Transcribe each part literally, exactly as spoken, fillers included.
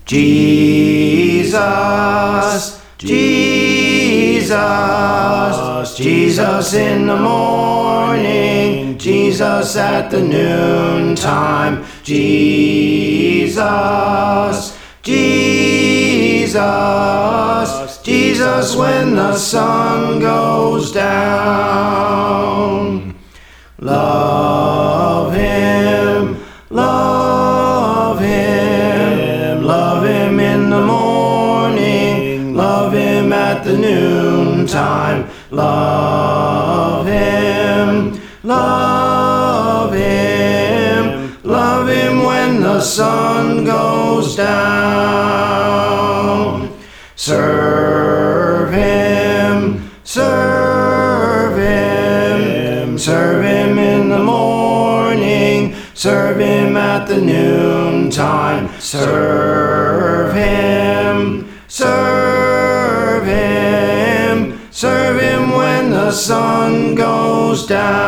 Jesus, Jesus, Jesus in the morning, Jesus at the noontime, Jesus, Jesus, Jesus when the sun goes down. Love Him, love Him, love Him in the morning, love Him at the noontime, love Him, love Him, love Him when the sun goes down. Serve Him, serve Him, serve Him in the morning, serve Him at the noontime, serve Him, serve Him, serve Him when the sun goes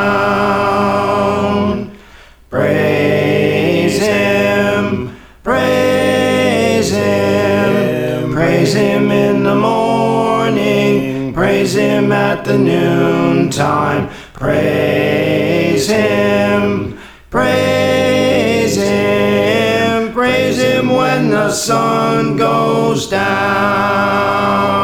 down. Praise Him, praise Him, praise Him in the morning, praise Him at the noontime, praise Him, praise Him, praise Him when the sun goes down.